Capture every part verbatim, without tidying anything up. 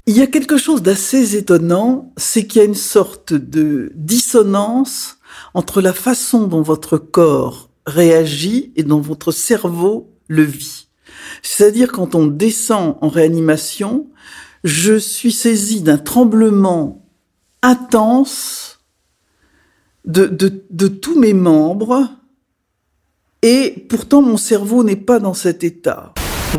Il y a quelque chose d'assez étonnant, c'est qu'il y a une sorte de dissonance entre la façon dont votre corps réagit et dont votre cerveau le vit. C'est-à-dire, quand on descend en réanimation, je suis saisie d'un tremblement intense de, de, de tous mes membres, et pourtant mon cerveau n'est pas dans cet état.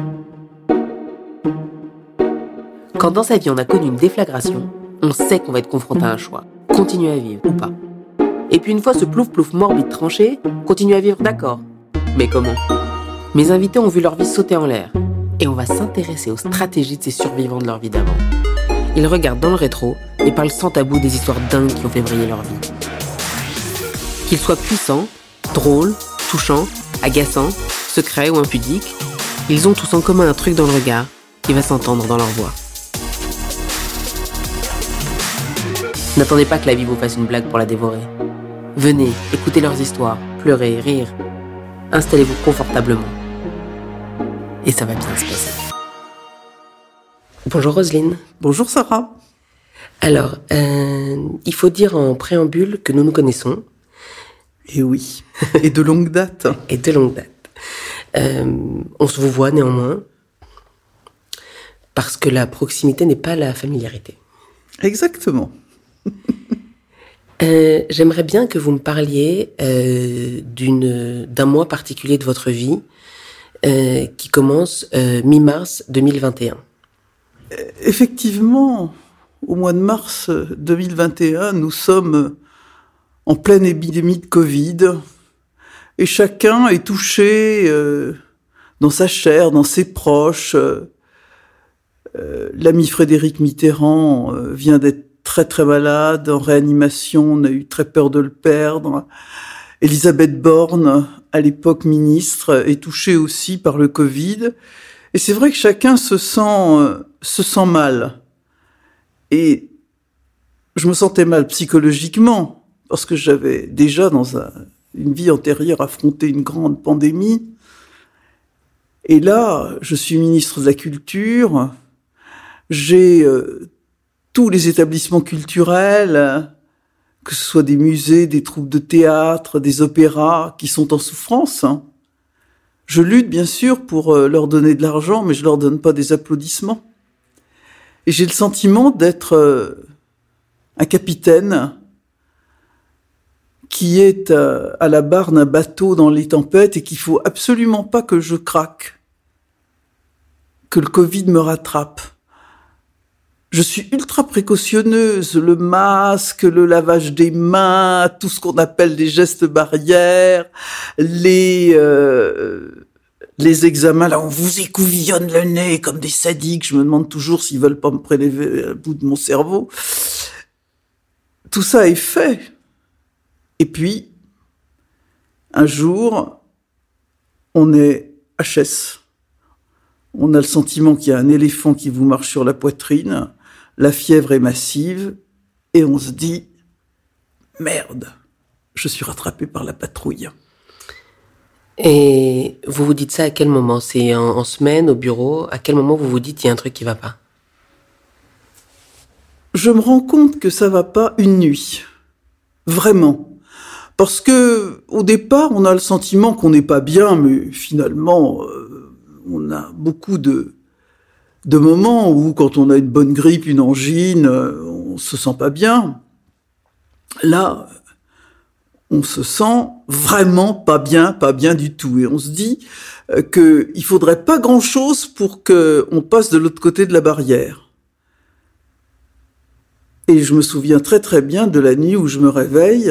Quand dans sa vie on a connu une déflagration, on sait qu'on va être confronté à un choix. Continuer à vivre ou pas. Et puis une fois ce plouf-plouf morbide tranché, continuer à vivre, d'accord. Mais comment ? Mes invités ont vu leur vie sauter en l'air. Et on va s'intéresser aux stratégies de ces survivants de leur vie d'avant. Ils regardent dans le rétro et parlent sans tabou des histoires dingues qui ont fait briller leur vie. Qu'ils soient puissants, drôles, touchants, agaçants, secrets ou impudiques, ils ont tous en commun un truc dans le regard qui va s'entendre dans leur voix. N'attendez pas que la vie vous fasse une blague pour la dévorer. Venez, écoutez leurs histoires, pleurez, rire. Installez-vous confortablement. Et ça va bien se passer. Bonjour Roselyne. Bonjour Sarah. Alors, euh, il faut dire en préambule que nous nous connaissons. Et oui, et de longue date. Et de longue date. Euh, on se vous voit néanmoins, parce que la proximité n'est pas la familiarité. Exactement. Euh, j'aimerais bien que vous me parliez euh, d'une, d'un mois particulier de votre vie euh, qui commence euh, mi-mars deux mille vingt et un. Effectivement, au mois de mars deux mille vingt et un, nous sommes en pleine épidémie de Covid et chacun est touché euh, dans sa chair, dans ses proches. Euh, euh, l'ami Frédéric Mitterrand euh, vient d'être très très malade, en réanimation, on a eu très peur de le perdre. Elisabeth Borne, à l'époque ministre, est touchée aussi par le Covid. Et c'est vrai que chacun se sent, euh, se sent mal. Et je me sentais mal psychologiquement, parce que j'avais déjà, dans un, une vie antérieure, affronté une grande pandémie. Et là, je suis ministre de la Culture, j'ai euh, tous les établissements culturels, que ce soit des musées, des troupes de théâtre, des opéras, qui sont en souffrance. Je lutte, bien sûr, pour leur donner de l'argent, mais je leur donne pas des applaudissements. Et j'ai le sentiment d'être un capitaine qui est à la barre d'un bateau dans les tempêtes et qu'il faut absolument pas que je craque, que le Covid me rattrape. Je suis ultra précautionneuse, le masque, le lavage des mains, tout ce qu'on appelle des gestes barrières, les euh, les examens, là on vous écouvillonne le nez comme des sadiques, je me demande toujours s'ils veulent pas me prélever un bout de mon cerveau. Tout ça est fait. Et puis, un jour, on est H S. On a le sentiment qu'il y a un éléphant qui vous marche sur la poitrine, la fièvre est massive, et on se dit « Merde, je suis rattrapé par la patrouille ». Et vous vous dites ça à quel moment ? C'est en, en semaine, au bureau ? À quel moment vous vous dites qu'il y a un truc qui va pas ? Je me rends compte que ça va pas une nuit. Vraiment. Parce que, au départ, on a le sentiment qu'on n'est pas bien, mais finalement, euh, on a beaucoup de, de moments où, quand on a une bonne grippe, une angine, euh, on se sent pas bien. Là, on se sent vraiment pas bien, pas bien du tout. Et on se dit euh, qu'il faudrait pas grand-chose pour qu'on passe de l'autre côté de la barrière. Et je me souviens très très bien de la nuit où je me réveille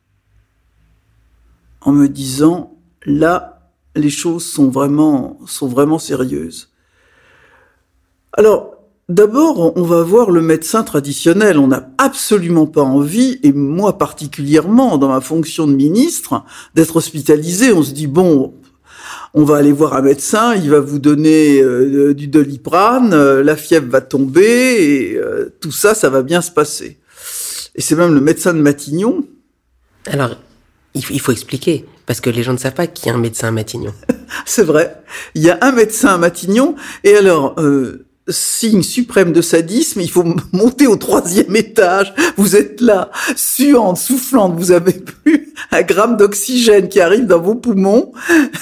en me disant, là, les choses sont vraiment, sont vraiment sérieuses. Alors, d'abord, on va voir le médecin traditionnel. On n'a absolument pas envie, et moi particulièrement, dans ma fonction de ministre, d'être hospitalisé. On se dit, bon, on va aller voir un médecin, il va vous donner euh, du Doliprane, euh, la fièvre va tomber, et euh, tout ça, ça va bien se passer. Et c'est même le médecin de Matignon. Alors, il faut, il faut expliquer, parce que les gens ne savent pas qu'il y a un médecin à Matignon. C'est vrai. Il y a un médecin à Matignon, et alors... Euh, signe suprême de sadisme, il faut monter au troisième étage. Vous êtes là, suante, soufflante, vous avez plus un gramme d'oxygène qui arrive dans vos poumons.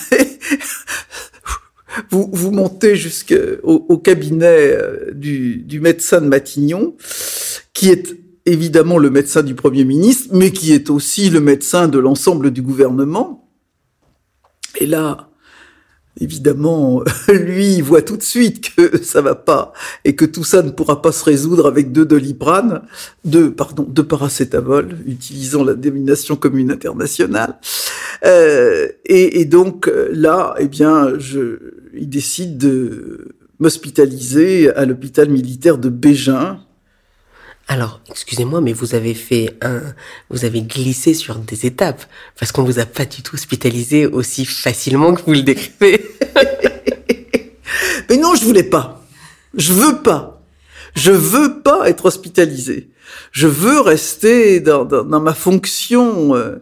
Vous, vous montez jusqu'au au cabinet du, du médecin de Matignon, qui est évidemment le médecin du Premier ministre, mais qui est aussi le médecin de l'ensemble du gouvernement. Et là, évidemment, lui, il voit tout de suite que ça va pas et que tout ça ne pourra pas se résoudre avec deux Doliprane, deux, pardon, deux paracétamol, utilisant la dénomination commune internationale. Euh, et, et donc là, eh bien, je, il décide de m'hospitaliser à l'hôpital militaire de Bégin. Alors, excusez-moi, mais vous avez fait un, vous avez glissé sur des étapes, parce qu'on vous a pas du tout hospitalisé aussi facilement que vous le décrivez. Mais non, je voulais pas. Je veux pas. Je veux pas être hospitalisé. Je veux rester dans, dans, dans ma fonction. Euh,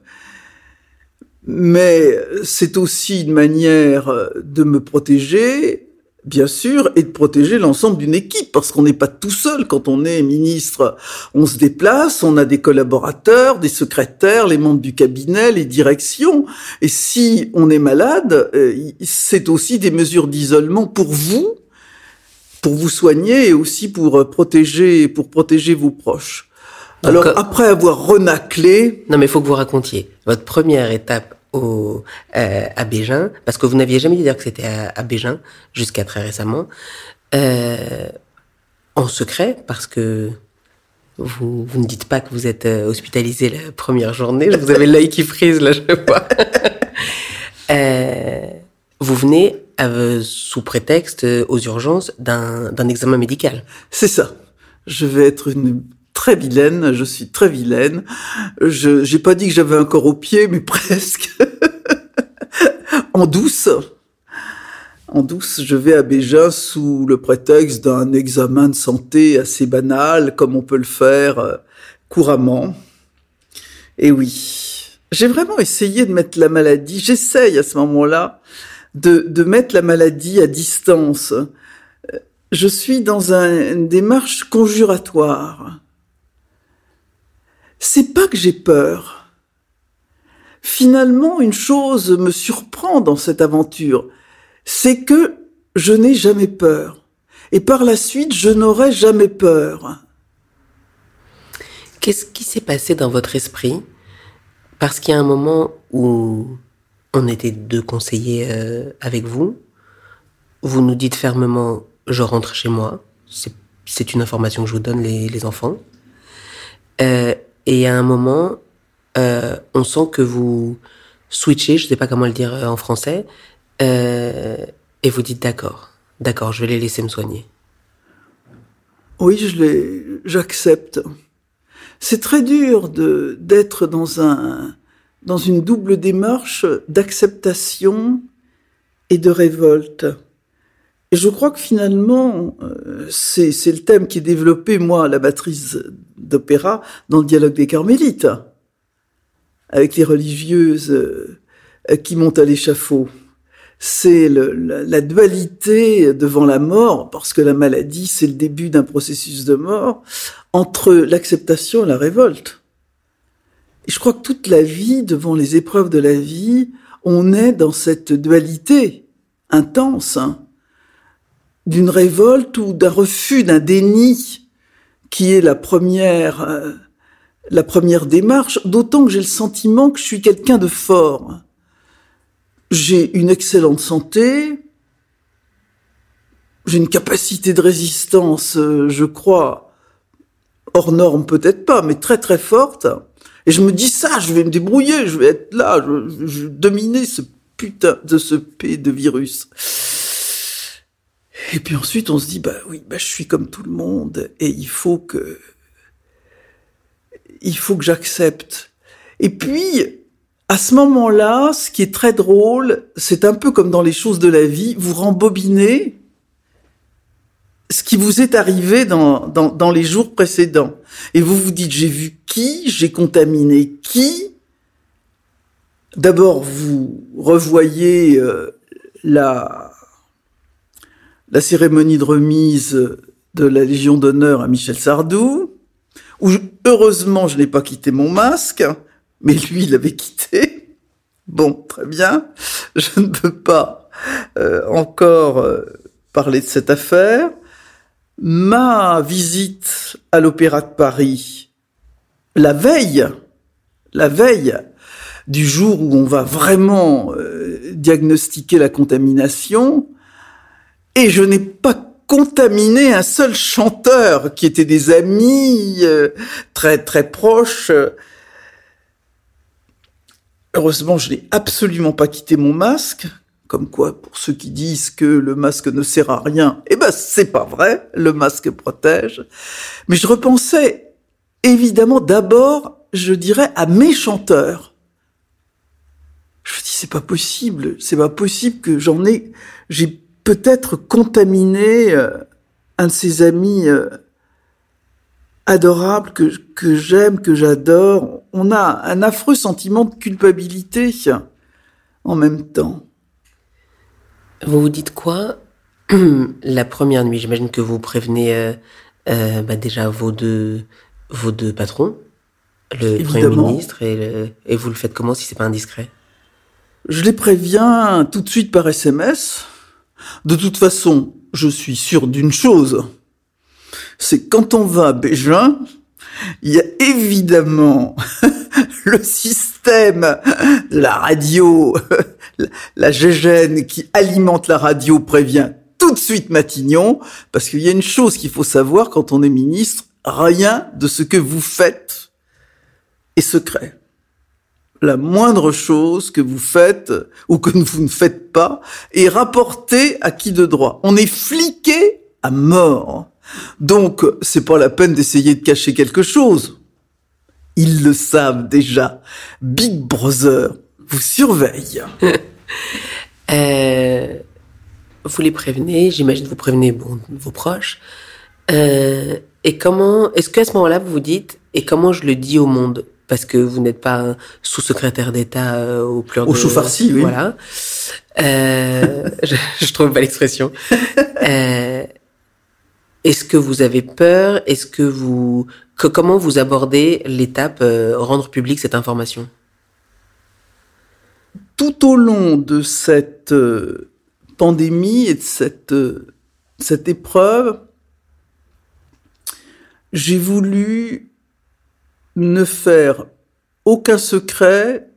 mais c'est aussi une manière de me protéger, bien sûr, et de protéger l'ensemble d'une équipe, parce qu'on n'est pas tout seul quand on est ministre. On se déplace, on a des collaborateurs, des secrétaires, les membres du cabinet, les directions. Et si on est malade, c'est aussi des mesures d'isolement pour vous, pour vous soigner et aussi pour protéger, pour protéger vos proches. Alors, Donc, après avoir renaclé... Non, mais il faut que vous racontiez votre première étape au, euh, à Bégin, parce que vous n'aviez jamais dit d'ailleurs que c'était à, à Bégin, jusqu'à très récemment, euh, en secret, parce que vous, vous ne dites pas que vous êtes hospitalisé la première journée, vous avez l'œil qui frise, là, je sais pas. euh, vous venez euh, sous prétexte aux urgences d'un, d'un examen médical. C'est ça. Je vais être une... très vilaine, je suis très vilaine. Je j'ai pas dit que j'avais un corps aux pieds, mais presque. En douce. En douce, je vais à Bégin sous le prétexte d'un examen de santé assez banal, comme on peut le faire euh, couramment. Et oui, j'ai vraiment essayé de mettre la maladie, j'essaye à ce moment-là, de, de mettre la maladie à distance. Je suis dans un, une démarche conjuratoire. C'est pas que j'ai peur. Finalement, une chose me surprend dans cette aventure, c'est que je n'ai jamais peur. Et par la suite, je n'aurai jamais peur. Qu'est-ce qui s'est passé dans votre esprit? Parce qu'il y a un moment où on était deux conseillers euh, avec vous. Vous nous dites fermement, je rentre chez moi. C'est, c'est une information que je vous donne, les, les enfants. Euh, Et à un moment, euh, on sent que vous switchez, je ne sais pas comment le dire en français, euh, et vous dites d'accord, d'accord, je vais les laisser me soigner. Oui, je les, j'accepte. C'est très dur de d'être dans un dans une double démarche d'acceptation et de révolte. Et je crois que finalement, euh, c'est, c'est le thème qui est développé, moi, à la matrice d'opéra, dans le dialogue des Carmélites, avec les religieuses euh, qui montent à l'échafaud. C'est le, la, la dualité devant la mort, parce que la maladie, c'est le début d'un processus de mort, entre l'acceptation et la révolte. Et je crois que toute la vie, devant les épreuves de la vie, on est dans cette dualité intense, hein, d'une révolte ou d'un refus, d'un déni, qui est la première, euh, la première démarche, d'autant que j'ai le sentiment que je suis quelqu'un de fort. J'ai une excellente santé, j'ai une capacité de résistance, euh, je crois, hors norme peut-être pas, mais très très forte. Et je me dis ça, je vais me débrouiller, je vais être là, je, je vais dominer ce putain de ce P de virus. Et puis ensuite, on se dit, bah oui, bah je suis comme tout le monde, et il faut que, il faut que j'accepte. Et puis, à ce moment-là, ce qui est très drôle, c'est un peu comme dans les choses de la vie, vous rembobinez ce qui vous est arrivé dans, dans, dans les jours précédents. Et vous vous dites, j'ai vu qui, j'ai contaminé qui. D'abord, vous revoyez euh, la... la cérémonie de remise de la Légion d'honneur à Michel Sardou, où je, heureusement je n'ai pas quitté mon masque, mais lui il l'avait quitté. Bon, très bien, je ne peux pas euh, encore euh, parler de cette affaire. Ma visite à l'Opéra de Paris, la veille, la veille du jour où on va vraiment euh, diagnostiquer la contamination, et je n'ai pas contaminé un seul chanteur qui étaient des amis euh, très très proches. Heureusement, je n'ai absolument pas quitté mon masque. Comme quoi, pour ceux qui disent que le masque ne sert à rien, eh ben, c'est pas vrai, le masque protège. Mais je repensais, évidemment, d'abord, je dirais, à mes chanteurs. Je me dis, c'est pas possible, c'est pas possible que j'en ai, j'ai peut-être contaminé euh, un de ces amis euh, adorables que, que j'aime, que j'adore. On a un affreux sentiment de culpabilité en même temps. Vous vous dites quoi la première nuit? J'imagine que vous prévenez euh, euh, bah déjà vos deux, vos deux patrons, le Évidemment. Premier ministre, et, le, et vous le faites comment si c'est pas indiscret? Je les préviens tout de suite par S M S. De toute façon, je suis sûr d'une chose, c'est quand on va à Bégin, il y a évidemment le système, la radio, la gégène qui alimente la radio prévient tout de suite Matignon, parce qu'il y a une chose qu'il faut savoir quand on est ministre, rien de ce que vous faites est secret. La moindre chose que vous faites ou que vous ne faites pas est rapportée à qui de droit. On est fliqué à mort. Donc, c'est pas la peine d'essayer de cacher quelque chose. Ils le savent déjà. Big Brother vous surveille. euh, vous les prévenez, j'imagine vous prévenez bon, vos proches. Euh, et comment, est-ce qu'à ce moment-là, vous vous dites, et comment je le dis au monde? Parce que vous n'êtes pas sous-secrétaire d'État euh, au pleur de... Au chou farci, oui. Voilà. Euh, je, je trouve pas l'expression. Euh, est-ce que vous avez peur? Est-ce que vous... Que, comment vous abordez l'étape euh, rendre publique cette information? Tout au long de cette euh, pandémie et de cette, euh, cette épreuve, j'ai voulu ne faire aucun secret,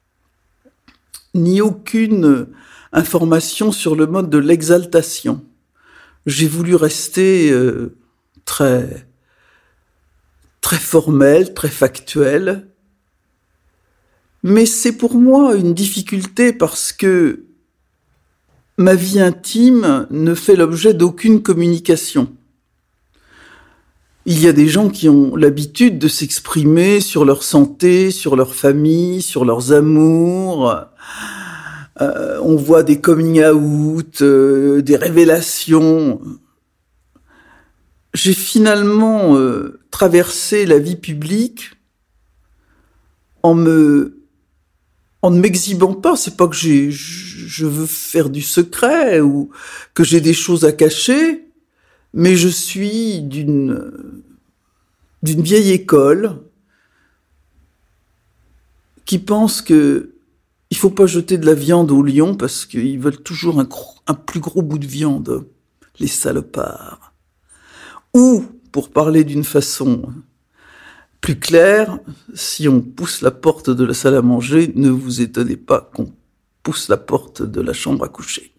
ni aucune information sur le mode de l'exaltation. J'ai voulu rester euh, très, très formel, très factuel. Mais c'est pour moi une difficulté parce que ma vie intime ne fait l'objet d'aucune communication. Il y a des gens qui ont l'habitude de s'exprimer sur leur santé, sur leur famille, sur leurs amours. Euh, on voit des coming out, euh, des révélations. J'ai finalement euh, traversé la vie publique en me, en ne m'exhibant pas. C'est pas que j'ai, je veux faire du secret ou que j'ai des choses à cacher. Mais je suis d'une, d'une vieille école qui pense que il faut pas jeter de la viande aux lions parce qu'ils veulent toujours un, un plus gros bout de viande, les salopards. Ou, pour parler d'une façon plus claire, si on pousse la porte de la salle à manger, ne vous étonnez pas qu'on pousse la porte de la chambre à coucher.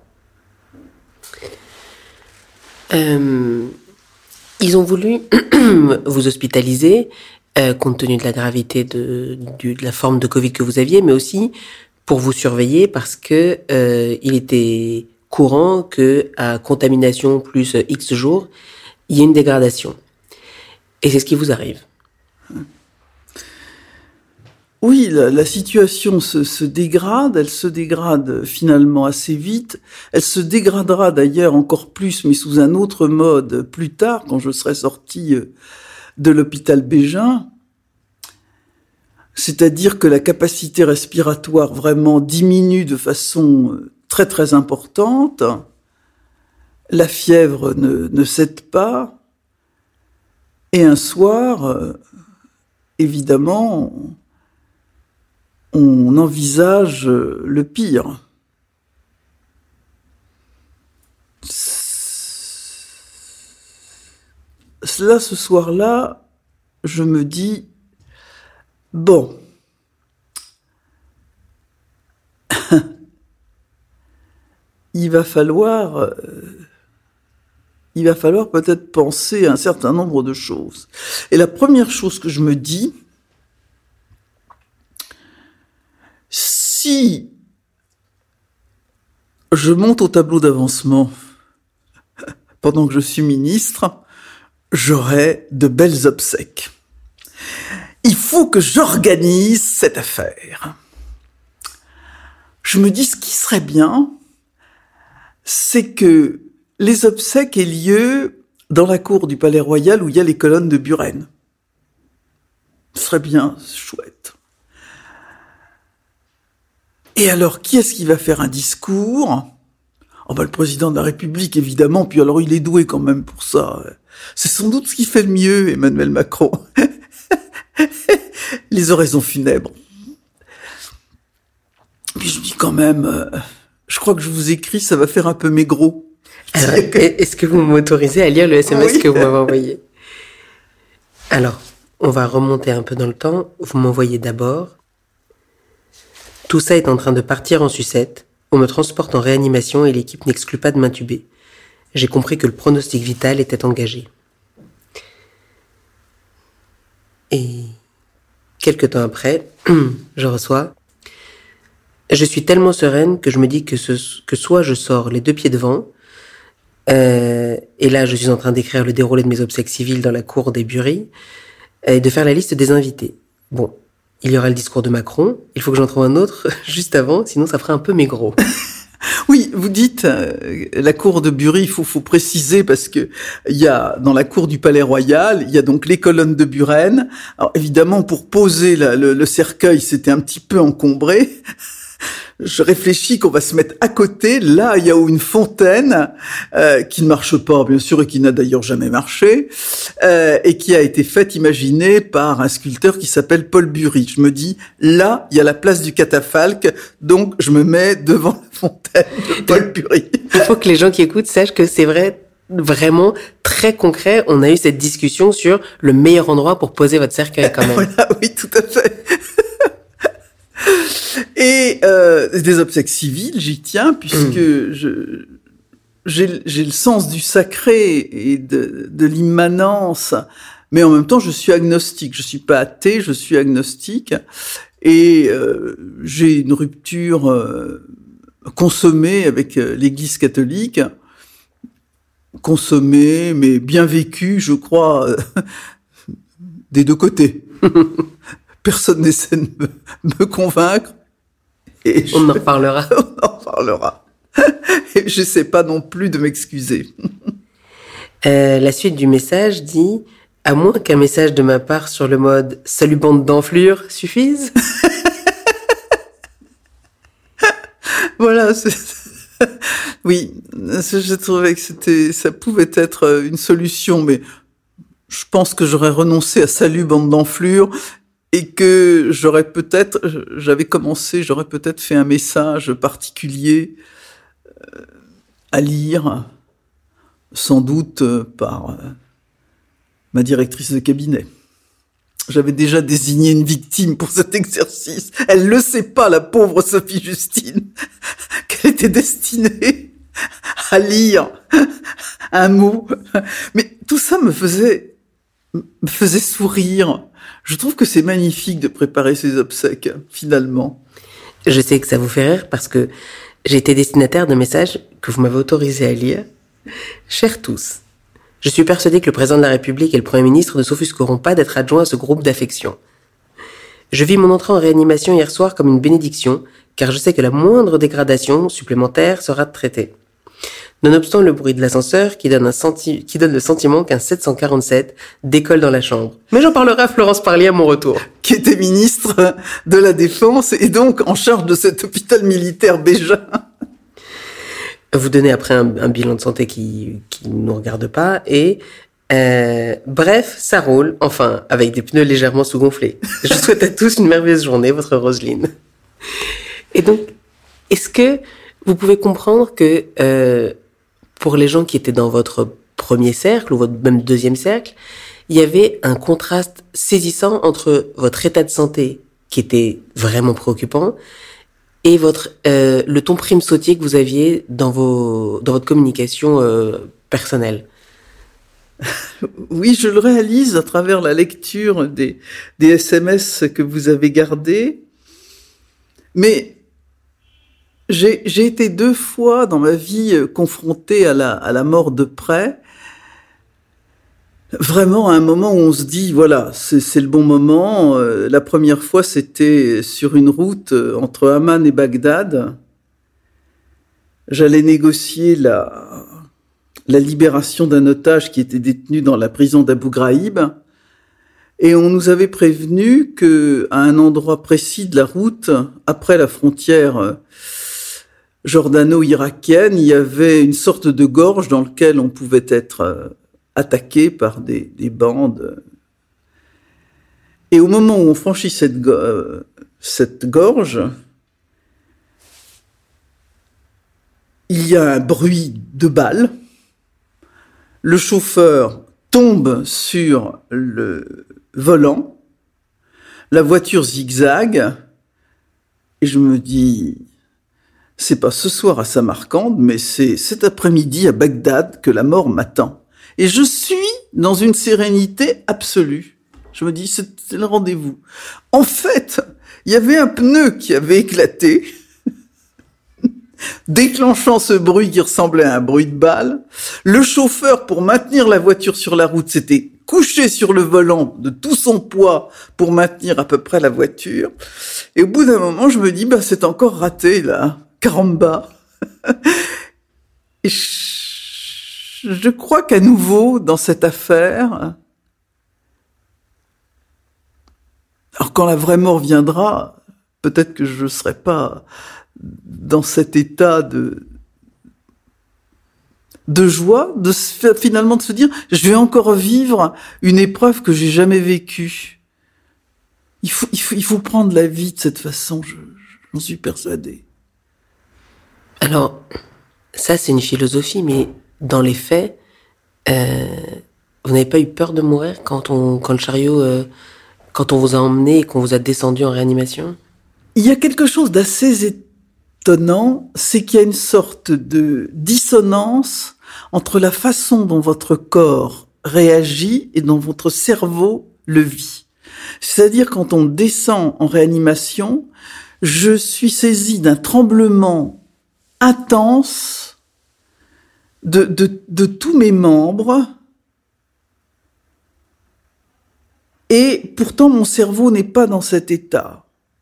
Euh, ils ont voulu vous hospitaliser euh, compte tenu de la gravité de, de, de la forme de Covid que vous aviez, mais aussi pour vous surveiller parce que euh, il était courant que à contamination plus X jours, il y ait une dégradation. Et c'est ce qui vous arrive. Oui, la, la situation se, se dégrade, elle se dégrade finalement assez vite. Elle se dégradera d'ailleurs encore plus, mais sous un autre mode, plus tard, quand je serai sorti de l'hôpital Bégin. C'est-à-dire que la capacité respiratoire vraiment diminue de façon très très importante. La fièvre ne, ne cède pas. Et un soir, euh, évidemment, on, on envisage le pire. Là, ce soir-là, je me dis, bon, il va falloir, euh, il va falloir peut-être penser à un certain nombre de choses. Et la première chose que je me dis, si je monte au tableau d'avancement pendant que je suis ministre, j'aurai de belles obsèques. Il faut que j'organise cette affaire. Je me dis, ce qui serait bien, c'est que les obsèques aient lieu dans la cour du Palais Royal où il y a les colonnes de Buren. Ce serait bien chouette. Et alors, qui est-ce qui va faire un discours ? Oh ben, le président de la République, évidemment, puis alors il est doué quand même pour ça. C'est sans doute ce qui fait le mieux, Emmanuel Macron. Les oraisons funèbres. Puis je dis quand même, euh, je crois que je vous écris, ça va faire un peu maigro. Alors, est-ce que vous m'autorisez à lire le S M S oui. que vous m'avez envoyé ? Alors, on va remonter un peu dans le temps. Vous m'envoyez d'abord. Tout ça est en train de partir en sucette. On me transporte en réanimation et l'équipe n'exclut pas de m'intuber. J'ai compris que le pronostic vital était engagé. Et quelque temps après, je reçois. Je suis tellement sereine que je me dis que, ce, que soit je sors les deux pieds devant, euh, et là je suis en train d'écrire le déroulé de mes obsèques civiles dans la cour des Bury, et de faire la liste des invités. Bon, il y aura le discours de Macron, il faut que j'en trouve un autre juste avant, sinon ça fera un peu maigro. Oui, vous dites euh, la cour de Bury, il faut, faut préciser parce que il y a dans la cour du Palais Royal, il y a donc les colonnes de Buren. Alors évidemment, pour poser la, le, le cercueil, c'était un petit peu encombré. Je réfléchis qu'on va se mettre à côté. Là, il y a une fontaine euh, qui ne marche pas, bien sûr, et qui n'a d'ailleurs jamais marché, euh, et qui a été faite, imaginée par un sculpteur qui s'appelle Paul Bury. Je me dis, là, il y a la place du catafalque, donc je me mets devant la fontaine de Paul Bury. Il faut que les gens qui écoutent sachent que c'est vrai, vraiment très concret. On a eu cette discussion sur le meilleur endroit pour poser votre cercueil, quand même. Voilà, oui, tout à fait. Et euh, des obsèques civiles, j'y tiens, puisque mmh. je, j'ai, j'ai le sens du sacré et de, de l'immanence, mais en même temps, je suis agnostique. Je suis pas athée, je suis agnostique, et euh, j'ai une rupture euh, consommée avec euh, l'Église catholique, consommée, mais bien vécue, je crois, euh, des deux côtés. Personne n'essaie de me, me convaincre. Et on je, en reparlera. On en reparlera. Et je sais pas non plus de m'excuser. Euh, la suite du message dit « À moins qu'un message de ma part sur le mode « Salut bande d'enflures » suffise ?» Voilà, c'est... oui, je trouvais que c'était, ça pouvait être une solution, mais je pense que j'aurais renoncé à « Salut bande d'enflures » et que j'aurais peut-être, j'avais commencé, j'aurais peut-être fait un message particulier euh, à lire, sans doute euh, par euh, ma directrice de cabinet. J'avais déjà désigné une victime pour cet exercice. Elle le sait pas, la pauvre Sophie Justine, qu'elle était destinée à lire un mot. Mais tout ça me faisait, me faisait sourire. Je trouve que c'est magnifique de préparer ces obsèques, finalement. Je sais que ça vous fait rire parce que j'ai été destinataire d'un message que vous m'avez autorisé à lire. Chers tous, je suis persuadé que le président de la République et le Premier ministre ne s'offusqueront pas d'être adjoints à ce groupe d'affection. Je vis mon entrée en réanimation hier soir comme une bénédiction, car je sais que la moindre dégradation supplémentaire sera traitée. Nonobstant le bruit de l'ascenseur qui donne, un senti- qui donne le sentiment qu'un sept cent quarante-sept décolle dans la chambre. Mais j'en parlerai à Florence Parly à mon retour. Qui était ministre de la Défense et donc en charge de cet hôpital militaire Bégin. Vous donnez après un, un bilan de santé qui qui nous regarde pas et euh, bref, ça roule, enfin, avec des pneus légèrement sous-gonflés. Je vous souhaite à tous une merveilleuse journée, votre Roselyne. Et donc, est-ce que vous pouvez comprendre que euh, pour les gens qui étaient dans votre premier cercle ou votre même deuxième cercle, il y avait un contraste saisissant entre votre état de santé qui était vraiment préoccupant et votre euh, le ton prime sautier que vous aviez dans vos dans votre communication euh, personnelle. Oui, je le réalise à travers la lecture des, des S M S que vous avez gardés. Mais j'ai, j'ai été deux fois dans ma vie confrontée à la, à la mort de près. Vraiment à un moment où on se dit, voilà, c'est, c'est le bon moment. Euh, la première fois, c'était sur une route entre Amman et Bagdad. J'allais négocier la, la libération d'un otage qui était détenu dans la prison d'Abu Ghraib. Et on nous avait prévenu que, à un endroit précis de la route, après la frontière jordano-irakienne, il y avait une sorte de gorge dans laquelle on pouvait être attaqué par des, des bandes. Et au moment où on franchit cette, go- cette gorge, il y a un bruit de balles. Le chauffeur tombe sur le volant. La voiture zigzague. Et je me dis, c'est pas ce soir à Samarcande, mais c'est cet après-midi à Bagdad que la mort m'attend. Et je suis dans une sérénité absolue. Je me dis, c'est le rendez-vous. En fait, il y avait un pneu qui avait éclaté, déclenchant ce bruit qui ressemblait à un bruit de balle. Le chauffeur, pour maintenir la voiture sur la route, s'était couché sur le volant de tout son poids pour maintenir à peu près la voiture. Et au bout d'un moment, je me dis, bah, c'est encore raté, là. Caramba. Et je... Je crois qu'à nouveau, dans cette affaire, alors quand la vraie mort viendra, peut-être que je ne serai pas dans cet état de, de joie, de se, finalement de se dire, je vais encore vivre une épreuve que j'ai jamais vécue. Il faut, il faut, il faut prendre la vie de cette façon, je, j'en suis persuadé. Alors, ça c'est une philosophie, mais dans les faits, euh, vous n'avez pas eu peur de mourir quand on, quand le chariot, euh, quand on vous a emmené et qu'on vous a descendu en réanimation? Il y a quelque chose d'assez étonnant, c'est qu'il y a une sorte de dissonance entre la façon dont votre corps réagit et dont votre cerveau le vit. C'est-à-dire quand on descend en réanimation, je suis saisi d'un tremblement intense De, de, de tous mes membres, et pourtant mon cerveau n'est pas dans cet état.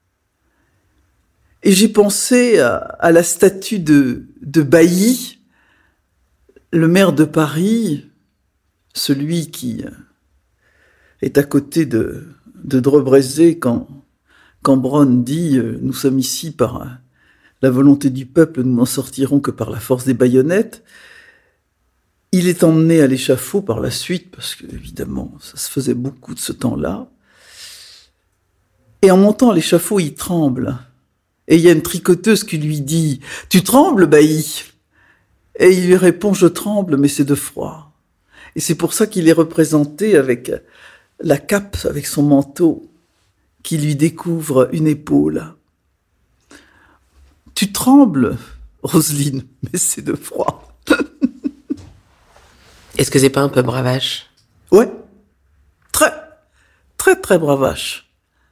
Et j'ai pensé à, à la statue de, de Bailly, le maire de Paris, celui qui est à côté de, de Drebrézé quand, quand Bronn dit « Nous sommes ici par la volonté du peuple, nous n'en sortirons que par la force des baïonnettes ». Il est emmené à l'échafaud par la suite, parce que, évidemment, ça se faisait beaucoup de ce temps-là. Et en montant à l'échafaud, il tremble. Et il y a une tricoteuse qui lui dit « Tu trembles, Bailly ?» Et il lui répond « Je tremble, mais c'est de froid. » Et c'est pour ça qu'il est représenté avec la cape, avec son manteau, qui lui découvre une épaule. « Tu trembles, Roselyne, mais c'est de froid. » Est-ce que c'est pas un peu bravache? Ouais, très, très, très bravache.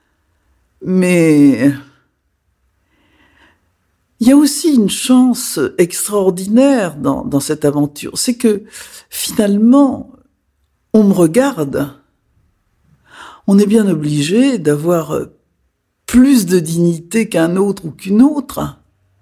Mais il y a aussi une chance extraordinaire dans, dans cette aventure. C'est que finalement, on me regarde. On est bien obligé d'avoir plus de dignité qu'un autre ou qu'une autre.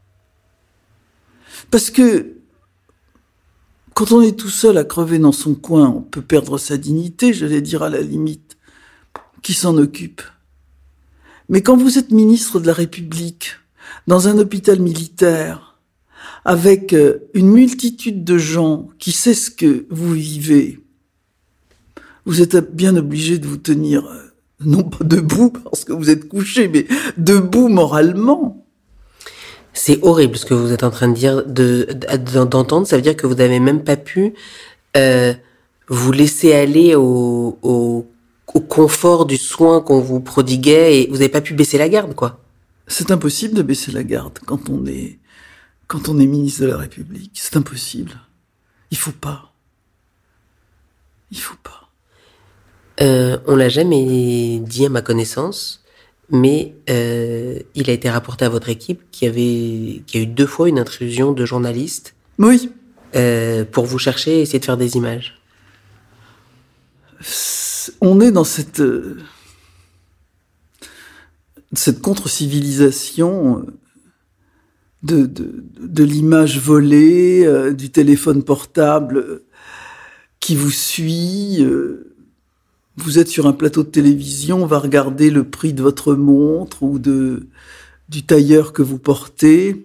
Parce que quand on est tout seul à crever dans son coin, on peut perdre sa dignité, j'allais dire à la limite. Qui s'en occupe? Mais quand vous êtes ministre de la République, dans un hôpital militaire, avec une multitude de gens qui sait ce que vous vivez, vous êtes bien obligé de vous tenir, non pas debout parce que vous êtes couché, mais debout moralement. C'est horrible ce que vous êtes en train de dire, de, de, d'entendre. Ça veut dire que vous n'avez même pas pu euh, vous laisser aller au, au, au confort du soin qu'on vous prodiguait et vous n'avez pas pu baisser la garde, quoi. C'est impossible de baisser la garde quand on est, quand on est ministre de la République. C'est impossible. Il faut pas. Il faut pas. Euh, on l'a jamais dit à ma connaissance, mais euh, il a été rapporté à votre équipe qu'il y avait, qu'il y a eu deux fois une intrusion de journalistes. Oui. Euh, pour vous chercher et essayer de faire des images. On est dans cette cette contre-civilisation de de, de l'image volée, euh, du téléphone portable qui vous suit. Euh, Vous êtes sur un plateau de télévision, on va regarder le prix de votre montre ou de, du tailleur que vous portez.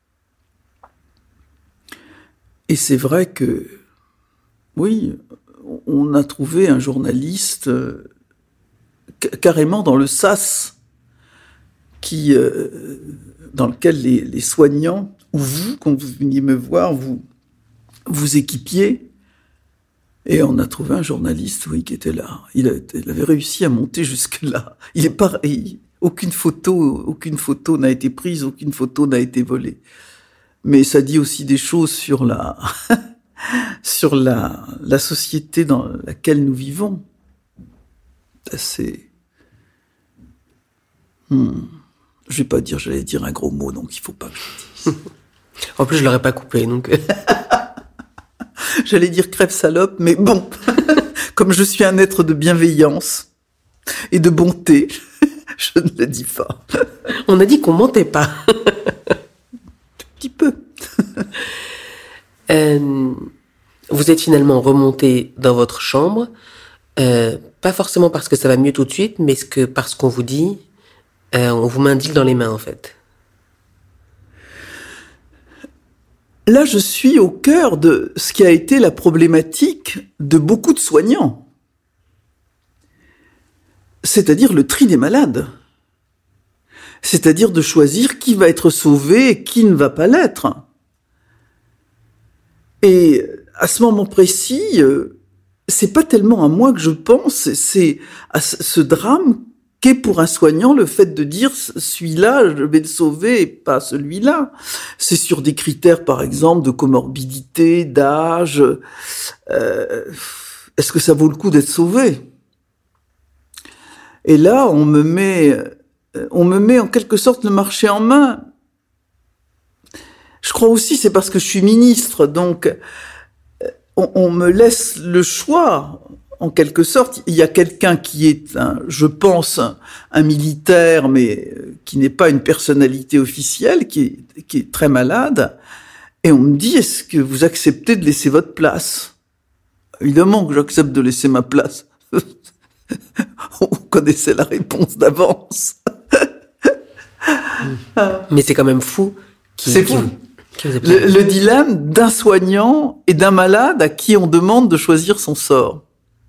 Et c'est vrai que, oui, on a trouvé un journaliste euh, carrément dans le sas, qui, euh, dans lequel les, les soignants, ou vous, quand vous veniez me voir, vous vous équipiez. Et on a trouvé un journaliste, oui, qui était là. Il, a, il avait réussi à monter jusque-là. Il est pas, il, aucune photo, aucune photo n'a été prise, aucune photo n'a été volée. Mais ça dit aussi des choses sur la, sur la, la société dans laquelle nous vivons. C'est, hmm. Je vais pas dire, j'allais dire un gros mot, donc il faut pas que je le dise. En plus, je l'aurais pas coupé, donc. J'allais dire crève salope, mais bon, comme je suis un être de bienveillance et de bonté, je ne le dis pas. On a dit qu'on mentait pas. Tout petit peu. euh, vous êtes finalement remonté dans votre chambre, euh, pas forcément parce que ça va mieux tout de suite, mais que parce qu'on vous dit, euh, on vous met un deal dans les mains, en fait. Là, je suis au cœur de ce qui a été la problématique de beaucoup de soignants. C'est-à-dire le tri des malades. C'est-à-dire de choisir qui va être sauvé et qui ne va pas l'être. Et à ce moment précis, c'est pas tellement à moi que je pense, c'est à ce drame qu'est pour un soignant le fait de dire celui-là, je vais le sauver et pas celui-là. C'est sur des critères, par exemple, de comorbidité, d'âge. Euh, est-ce que ça vaut le coup d'être sauvé ? Et là, on me met, on me met en quelque sorte le marché en main. Je crois aussi c'est parce que je suis ministre, donc on, on me laisse le choix. En quelque sorte, il y a quelqu'un qui est, un, je pense, un, un militaire, mais qui n'est pas une personnalité officielle, qui est, qui est très malade. Et on me dit, est-ce que vous acceptez de laisser votre place ? Évidemment que j'accepte de laisser ma place. On connaissait la réponse d'avance. Mais c'est quand même fou. Qui, c'est qui, fou. Qui le, le dilemme d'un soignant et d'un malade à qui on demande de choisir son sort.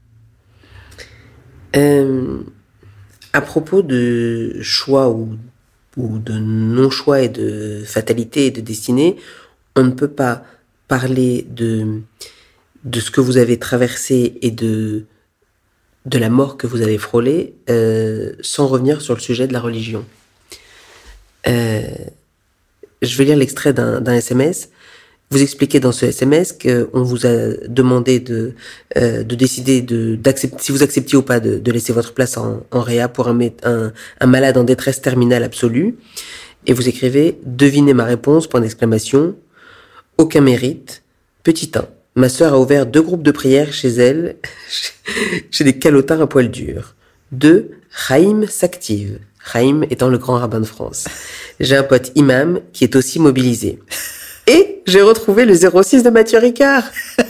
Euh, à propos de choix ou, ou de non-choix et de fatalité et de destinée, on ne peut pas parler de, de ce que vous avez traversé et de, de la mort que vous avez frôlée euh, sans revenir sur le sujet de la religion. Euh, je vais lire l'extrait d'un, d'un S M S. Vous expliquez dans ce S M S qu'on vous a demandé de, euh, de décider de, d'accepter, si vous acceptiez ou pas de, de laisser votre place en, en réa pour un, un, un malade en détresse terminale absolue. Et vous écrivez « Devinez ma réponse, point d'exclamation. Aucun mérite. Petit un. Ma sœur a ouvert deux groupes de prière chez elle, chez des calotards à poil dur. deux. Chaim s'active. Chaim étant le grand rabbin de France. J'ai un pote imam qui est aussi mobilisé. Et j'ai retrouvé le zéro six de Mathieu Ricard.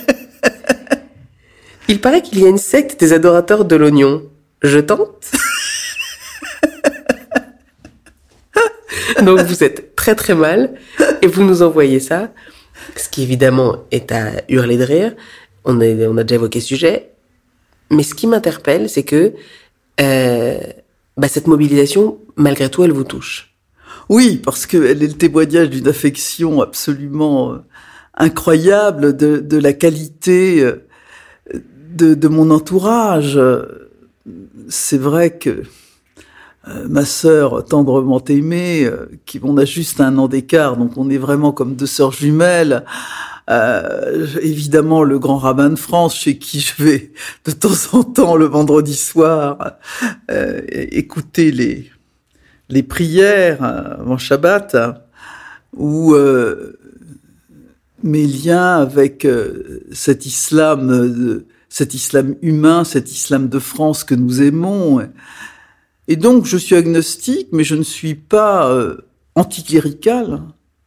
Il paraît qu'il y a une secte des adorateurs de l'oignon. Je tente. Donc vous êtes très très mal, et vous nous envoyez ça, ce qui évidemment est à hurler de rire. On a, on a déjà évoqué ce sujet, mais ce qui m'interpelle, c'est que euh, bah, cette mobilisation, malgré tout, elle vous touche. Oui, parce qu'elle est le témoignage d'une affection absolument incroyable de, de la qualité de, de mon entourage. C'est vrai que euh, ma sœur tendrement aimée, euh, qui on a juste un an d'écart, donc on est vraiment comme deux sœurs jumelles. Euh, évidemment, le grand rabbin de France, chez qui je vais de temps en temps le vendredi soir euh, écouter les les prières avant Shabbat, ou euh, mes liens avec euh, cet islam, euh, cet islam humain, cet islam de France que nous aimons. Et donc, je suis agnostique, mais je ne suis pas euh, anticlérical.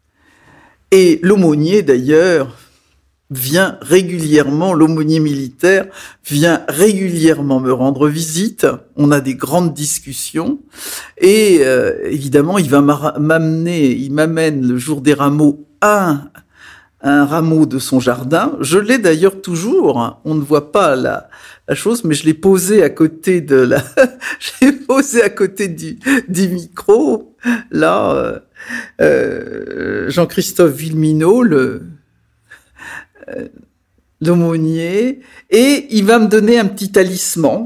Et l'aumônier, d'ailleurs, vient régulièrement, l'aumônier militaire vient régulièrement me rendre visite. On a des grandes discussions. Et euh, évidemment, il va m'amener, il m'amène le jour des rameaux un, un rameau de son jardin. Je l'ai d'ailleurs toujours. On ne voit pas la, la chose, mais je l'ai posé à côté de la, je l'ai posé à côté du, du micro. Là, euh, euh, Jean-Christophe Villeminot, le Euh, l'aumônier, et il va me donner un petit talisman.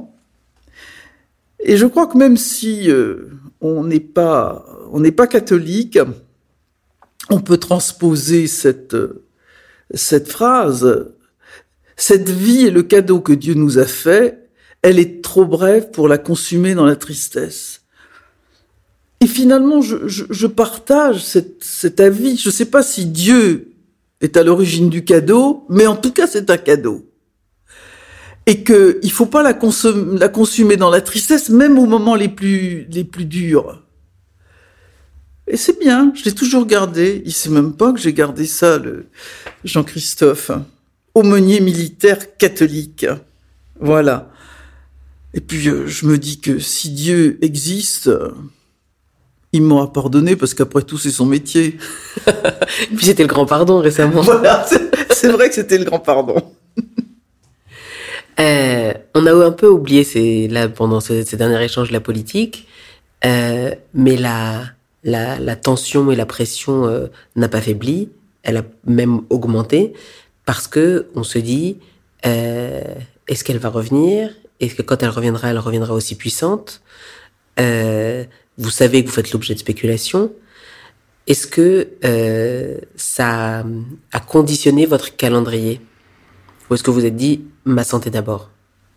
Et je crois que même si euh, on n'est pas, on n'est pas catholique, on peut transposer cette, cette phrase. Cette vie est le cadeau que Dieu nous a fait, elle est trop brève pour la consumer dans la tristesse. Et finalement, je, je, je partage cette, cet avis. Je ne sais pas si Dieu est à l'origine du cadeau, mais en tout cas, c'est un cadeau. Et que il faut pas la, consom- la consumer dans la tristesse, même aux moments les plus, les plus durs. Et c'est bien, je l'ai toujours gardé. Il sait même pas que j'ai gardé ça, le Jean-Christophe. Aumônier militaire catholique. Voilà. Et puis, euh, je me dis que si Dieu existe, euh, il m'aura pardonné, parce qu'après tout, c'est son métier. Et puis c'était le grand pardon récemment. Voilà, c'est, c'est vrai que c'était le grand pardon. euh, on a un peu oublié ces, là, pendant ce, ces derniers échanges la politique, euh, mais la, la, la tension et la pression euh, n'a pas faibli, elle a même augmenté, parce que on se dit, euh, est-ce qu'elle va revenir ? Est-ce que quand elle reviendra, elle reviendra aussi puissante ? euh, Vous savez que vous faites l'objet de spéculations. Est-ce que euh, ça a conditionné votre calendrier ? Ou est-ce que vous vous êtes dit « ma santé d'abord » ?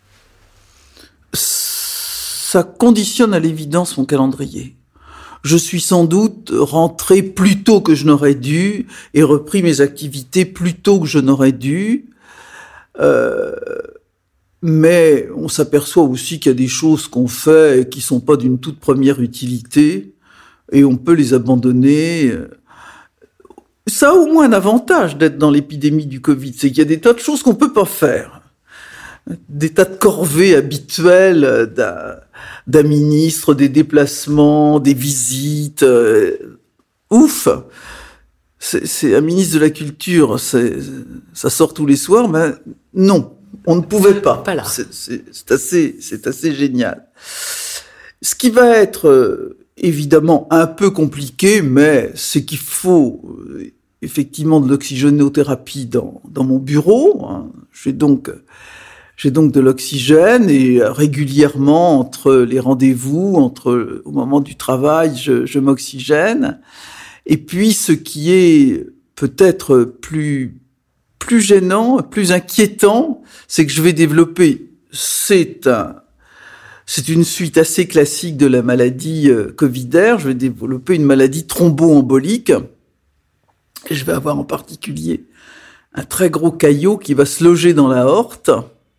Ça conditionne à l'évidence mon calendrier. Je suis sans doute rentré plus tôt que je n'aurais dû et repris mes activités plus tôt que je n'aurais dû. Euh, mais on s'aperçoit aussi qu'il y a des choses qu'on fait et qui sont pas d'une toute première utilité. Et on peut les abandonner. Ça a au moins un avantage d'être dans l'épidémie du Covid, c'est qu'il y a des tas de choses qu'on peut pas faire. Des tas de corvées habituelles d'un, d'un ministre, des déplacements, des visites. Euh, ouf! C'est, c'est un ministre de la Culture, c'est, ça sort tous les soirs, mais non, on ne pouvait pas. Pas là. C'est, c'est, c'est assez, c'est assez génial. Ce qui va être euh, évidemment un peu compliqué, mais c'est qu'il faut euh, effectivement de l'oxygénothérapie dans, dans mon bureau. Hein. J'ai donc, j'ai donc de l'oxygène et régulièrement entre les rendez-vous, entre au moment du travail, je, je m'oxygène. Et puis, ce qui est peut-être plus plus gênant, plus inquiétant, c'est que je vais développer. C'est un C'est une suite assez classique de la maladie euh, covidaire. Je vais développer une maladie thromboembolique. Et je vais avoir en particulier un très gros caillot qui va se loger dans la aorte.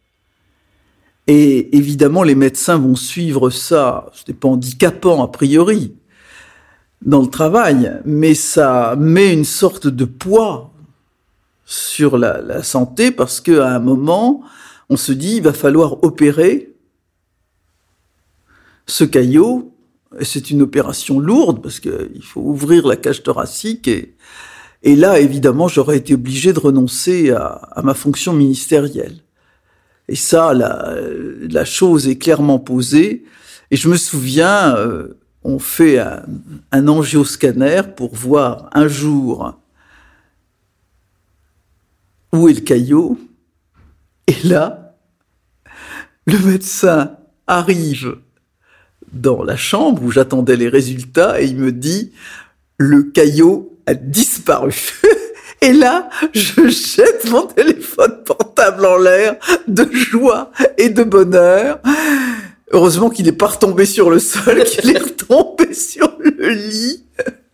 Et évidemment, les médecins vont suivre ça. Ce n'est pas handicapant a priori dans le travail, mais ça met une sorte de poids sur la, la santé parce qu'à un moment, on se dit il va falloir opérer ce caillot Et c'est une opération lourde, parce qu'il faut ouvrir la cage thoracique. Et, et là, évidemment, j'aurais été obligé de renoncer à, à ma fonction ministérielle. Et ça, la, la chose est clairement posée. Et je me souviens, euh, on fait un, un angioscanner pour voir un jour où est le caillot. Et là, le médecin arrive dans la chambre où j'attendais les résultats et il me dit « Le caillot a disparu ». Et là, je jette mon téléphone portable en l'air de joie et de bonheur. Heureusement qu'il n'est pas retombé sur le sol, qu'il est retombé sur le lit.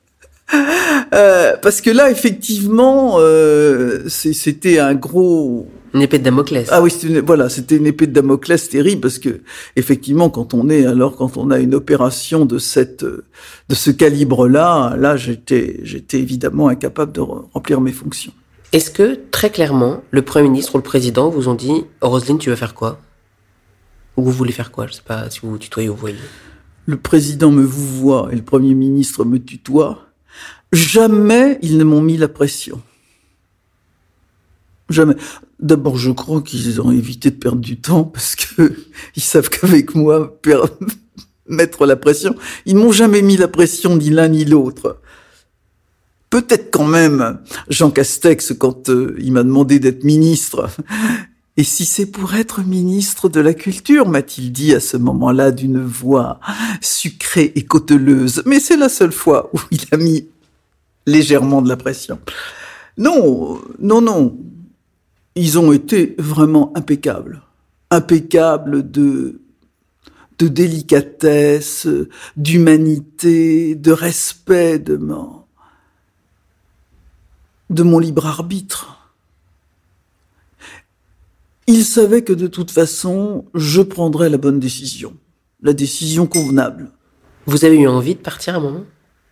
Euh, parce que là, effectivement, euh, c'est, c'était un gros... Une épée de Damoclès. Ah oui, c'était une, voilà, c'était une épée de Damoclès terrible parce que, effectivement, quand on est, alors, quand on a une opération de cette, de ce calibre-là, là, j'étais, j'étais évidemment incapable de remplir mes fonctions. Est-ce que, très clairement, le Premier ministre ou le Président vous ont dit « Roselyne, tu veux faire quoi ?» Ou vous voulez faire quoi? Je sais pas si vous vous tutoyez ou vous voyez. Le Président me vouvoie et le Premier ministre me tutoie. Jamais ils ne m'ont mis la pression. Jamais. D'abord, je crois qu'ils ont évité de perdre du temps parce que ils savent qu'avec moi, per... mettre la pression, ils m'ont jamais mis la pression ni l'un ni l'autre. Peut-être quand même Jean Castex quand euh, il m'a demandé d'être ministre. Et si c'est pour être ministre de la Culture, m'a-t-il dit à ce moment-là d'une voix sucrée et cauteleuse. Mais c'est la seule fois où il a mis légèrement de la pression. Non, non, non. Ils ont été vraiment impeccables. Impeccables de, de délicatesse, d'humanité, de respect de mon, de mon libre arbitre. Ils savaient que de toute façon, je prendrais la bonne décision. La décision convenable. Vous avez eu envie de partir à un moment ?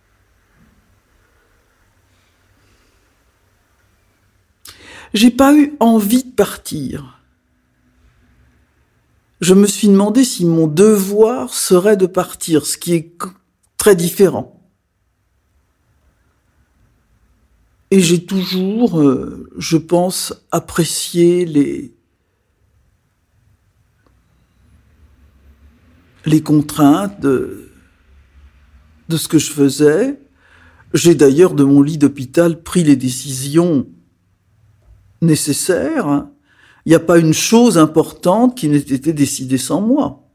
J'ai pas eu envie de partir. Je me suis demandé si mon devoir serait de partir, ce qui est très différent. Et j'ai toujours, euh, je pense, apprécié les, les contraintes de, de ce que je faisais. J'ai d'ailleurs, de mon lit d'hôpital, pris les décisions nécessaire. Il n'y a pas une chose importante qui n'ait été décidée sans moi.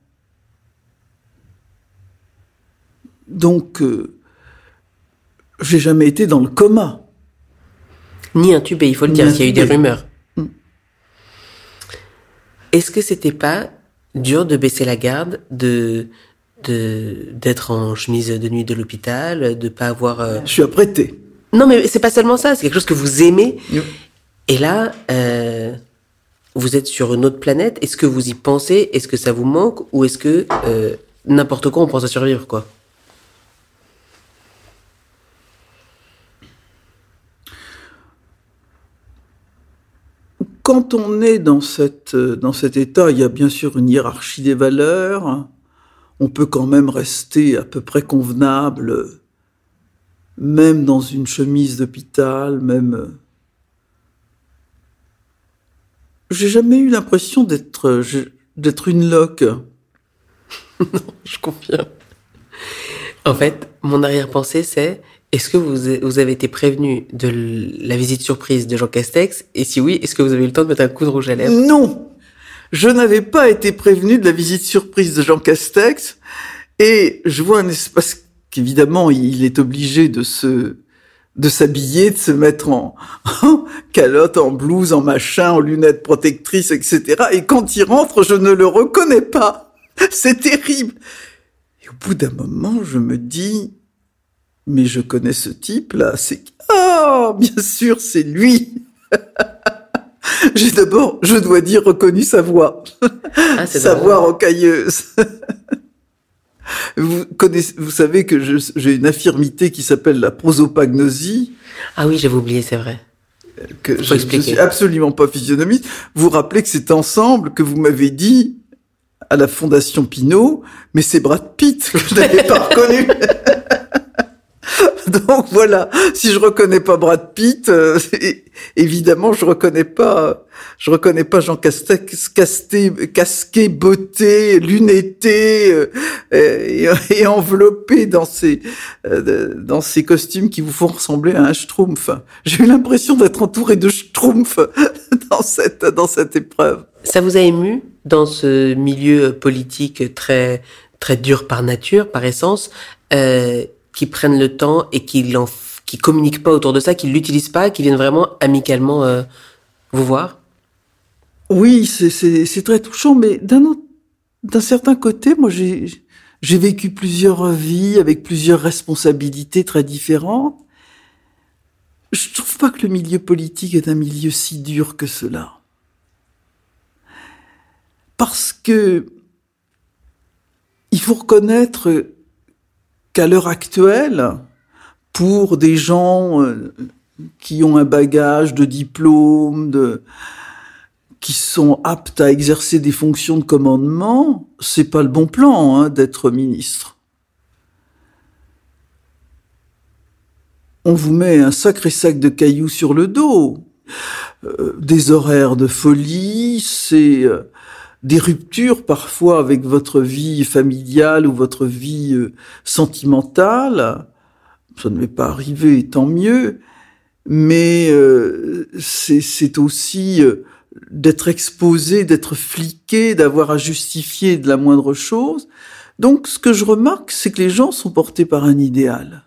Donc, euh, j'ai jamais été dans le coma. Ni intubé, il faut le dire, parce qu'il y a eu des rumeurs. Mm. Est-ce que c'était pas dur de baisser la garde, de, de, d'être en chemise de nuit de l'hôpital, de pas avoir... Euh... Je suis apprêté. Non, mais c'est pas seulement ça, c'est quelque chose que vous aimez. Mm. Et là, euh, vous êtes sur une autre planète. Est-ce que vous y pensez? Est-ce que ça vous manque? Ou est-ce que euh, n'importe quoi, on pense à survivre, quoi? Quand on est dans, cette, dans cet état, il y a bien sûr une hiérarchie des valeurs. On peut quand même rester à peu près convenable, même dans une chemise d'hôpital, même... J'ai jamais eu l'impression d'être, d'être une loque. Non, je confirme. En fait, mon arrière-pensée, c'est, est-ce que vous, vous avez été prévenu de la visite surprise de Jean Castex? Et si oui, est-ce que vous avez eu le temps de mettre un coup de rouge à lèvres? Non! Je n'avais pas été prévenu de la visite surprise de Jean Castex. Et je vois un espace qu'évidemment, il est obligé de se... de s'habiller, de se mettre en, en calotte, en blouse, en machin, en lunettes protectrices, et cetera. Et quand il rentre, je ne le reconnais pas. C'est terrible. Et au bout d'un moment, je me dis, mais je connais ce type-là. C'est, ah, bien sûr, c'est lui. J'ai d'abord, je dois dire, reconnu sa voix. Ah, c'est sa drôle. voix rocailleuse. Vous connaissez, vous savez que je, j'ai une infirmité qui s'appelle la prosopagnosie. Ah oui, j'avais oublié, c'est vrai. Que Faut je, expliquer. je suis absolument pas physionomiste. Vous vous rappelez que c'est ensemble que vous m'avez dit à la Fondation Pinault, mais c'est Brad Pitt que je n'avais pas reconnu. Donc voilà, si je reconnais pas Brad Pitt, euh, évidemment je reconnais pas, je reconnais pas Jean Castex, casté, casqué, botté, lunetté euh, et, et enveloppé dans ces euh, dans ces costumes qui vous font ressembler à un schtroumpf. J'ai eu l'impression d'être entouré de schtroumpfs dans cette dans cette épreuve. Ça vous a ému dans ce milieu politique très très dur par nature, par essence, euh, qui prennent le temps et qui l'en, qui communiquent pas autour de ça, qui l'utilisent pas, qui viennent vraiment amicalement euh, vous voir? Oui, c'est, c'est, c'est très touchant, mais d'un autre, d'un certain côté, moi, j'ai, j'ai vécu plusieurs vies avec plusieurs responsabilités très différentes. Je trouve pas que le milieu politique est un milieu si dur que cela. Parce que il faut reconnaître qu'à l'heure actuelle, pour des gens euh, qui ont un bagage de diplôme, de, qui sont aptes à exercer des fonctions de commandement, c'est pas le bon plan hein, d'être ministre. On vous met un sacré sac de cailloux sur le dos, euh, des horaires de folie, c'est euh, des ruptures parfois avec votre vie familiale ou votre vie euh, sentimentale. Ça ne m'est pas arrivé, tant mieux, mais euh, c'est, c'est aussi euh, d'être exposé, d'être fliqué, d'avoir à justifier de la moindre chose. Donc ce que je remarque, c'est que les gens sont portés par un idéal.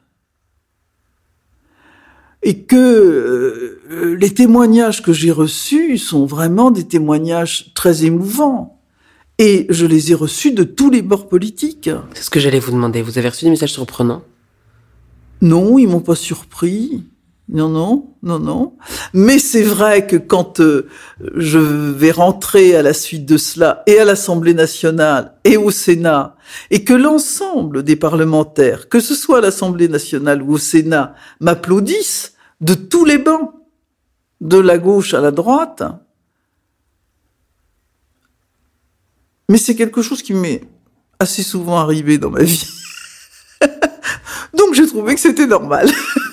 Et que euh, les témoignages que j'ai reçus sont vraiment des témoignages très émouvants. Et je les ai reçus de tous les bords politiques. C'est ce que j'allais vous demander. Vous avez reçu des messages surprenants? Non, ils m'ont pas surpris. Non, non, non, non. Mais c'est vrai que quand euh, je vais rentrer à la suite de cela, et à l'Assemblée nationale, et au Sénat, et que l'ensemble des parlementaires, que ce soit à l'Assemblée nationale ou au Sénat, m'applaudissent, de tous les bancs, de la gauche à la droite. Mais c'est quelque chose qui m'est assez souvent arrivé dans ma vie. Donc j'ai trouvé que c'était normal.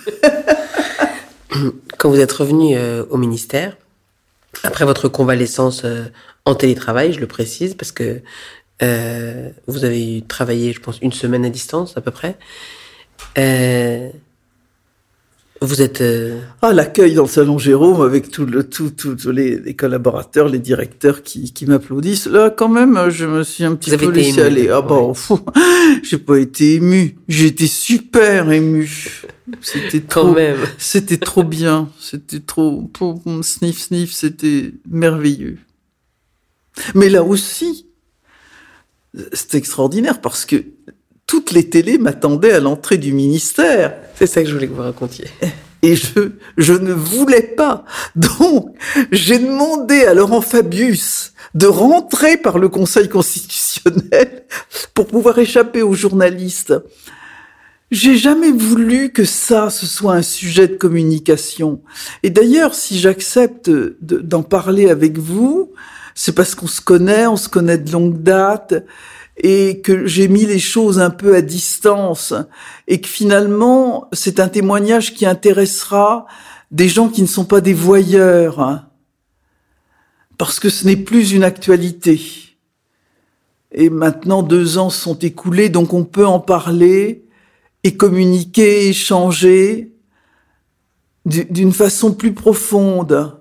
Quand vous êtes revenu euh, au ministère, après votre convalescence euh, en télétravail, je le précise, parce que euh, vous avez travaillé, je pense, une semaine à distance à peu près, euh, vous êtes... Euh... Ah, l'accueil dans le salon Jérôme avec tout le, tout, tout, tous les, les collaborateurs, les directeurs qui, qui m'applaudissent. Là, quand même, je me suis un petit peu laissé ému, aller. Ah, bah, ouais. Fou. J'ai pas été ému. J'ai été super ému. C'était quand trop, même. C'était trop bien. C'était trop, sniff, sniff, c'était merveilleux. Mais là aussi, c'est extraordinaire parce que toutes les télés m'attendaient à l'entrée du ministère. C'est ça que je voulais que vous racontiez. Et je, je ne voulais pas. Donc, j'ai demandé à Laurent Fabius de rentrer par le Conseil constitutionnel pour pouvoir échapper aux journalistes. J'ai jamais voulu que ça, ce soit un sujet de communication. Et d'ailleurs, si j'accepte de, d'en parler avec vous, c'est parce qu'on se connaît, on se connaît de longue date, et que j'ai mis les choses un peu à distance, et que finalement, c'est un témoignage qui intéressera des gens qui ne sont pas des voyeurs, hein, parce que ce n'est plus une actualité. Et maintenant, deux ans sont écoulés, donc on peut en parler et communiquer, échanger d'une façon plus profonde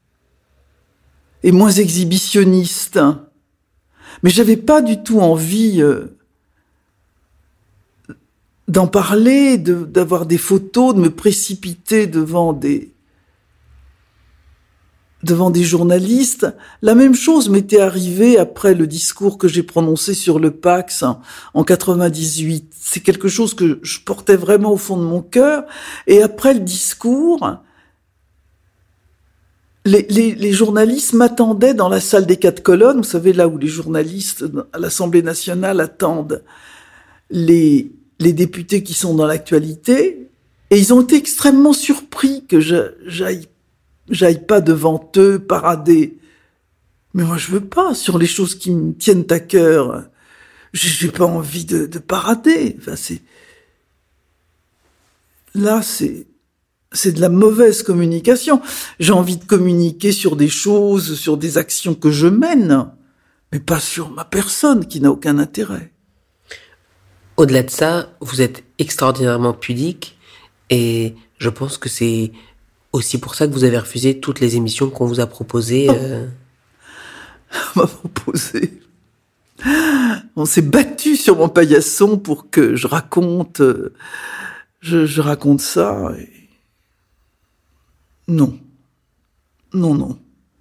et moins exhibitionniste. Mais j'avais pas du tout envie euh, d'en parler, de, d'avoir des photos, de me précipiter devant des devant des journalistes. La même chose m'était arrivée après le discours que j'ai prononcé sur le Pacs en quatre-vingt-dix-huit. C'est quelque chose que je portais vraiment au fond de mon cœur. Et après le discours, Les, les, les journalistes m'attendaient dans la salle des quatre colonnes, vous savez, là où les journalistes à l'Assemblée nationale attendent les, les députés qui sont dans l'actualité, et ils ont été extrêmement surpris que je, j'aille, j'aille pas devant eux parader Mais moi, je veux pas, sur les choses qui me tiennent à cœur. J'ai pas envie de, de parader. Enfin, c'est... Là, c'est... C'est de la mauvaise communication. J'ai envie de communiquer sur des choses, sur des actions que je mène, mais pas sur ma personne, qui n'a aucun intérêt. Au-delà de ça, vous êtes extraordinairement pudique, et je pense que c'est aussi pour ça que vous avez refusé toutes les émissions qu'on vous a proposées. Euh... On m'a proposé... On s'est battu sur mon paillasson pour que je raconte... Je, je raconte ça... Et... Non. Non, non.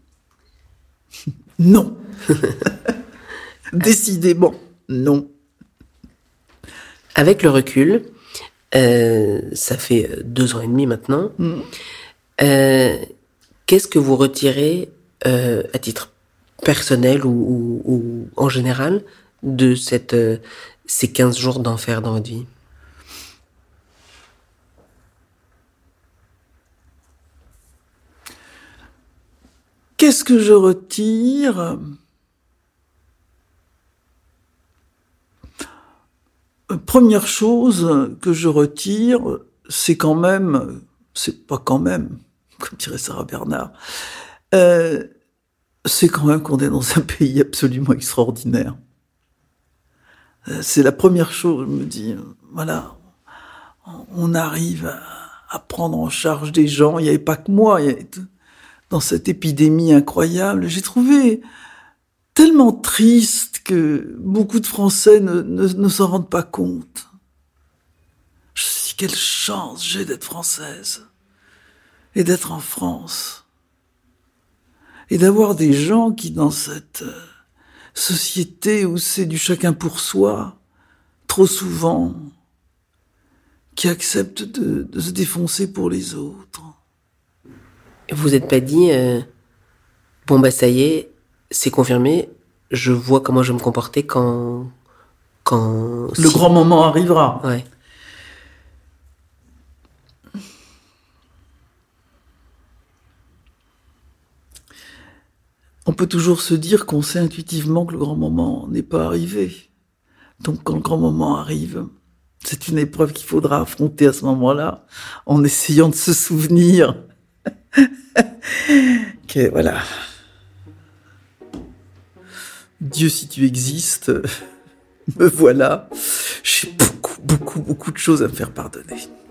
Non. Décidément, non. Avec le recul, euh, ça fait deux ans et demi maintenant, mmh. euh, qu'est-ce que vous retirez euh, à titre personnel ou, ou, ou en général de cette, euh, ces quinze jours d'enfer dans votre vie ? Qu'est-ce que je retire ? Première chose que je retire, c'est quand même, c'est pas quand même, comme dirait Sarah Bernard, euh, c'est quand même qu'on est dans un pays absolument extraordinaire. C'est la première chose, je me dis, voilà, on arrive à, à prendre en charge des gens, il n'y avait pas que moi, il y avait... Dans cette épidémie incroyable, j'ai trouvé tellement triste que beaucoup de Français ne, ne, ne s'en rendent pas compte. Je me suis dit, quelle chance j'ai d'être française et d'être en France. Et d'avoir des gens qui, dans cette société où c'est du chacun pour soi, trop souvent, qui acceptent de, de se défoncer pour les autres. Vous n'êtes pas dit, euh, bon bah ça y est, c'est confirmé, je vois comment je vais me comporter quand... quand Le si... grand moment arrivera. Ouais. On peut toujours se dire qu'on sait intuitivement que le grand moment n'est pas arrivé. Donc quand le grand moment arrive, c'est une épreuve qu'il faudra affronter à ce moment-là, en essayant de se souvenir que voilà, Dieu, si tu existes, me voilà. J'ai beaucoup, beaucoup, beaucoup de choses à me faire pardonner.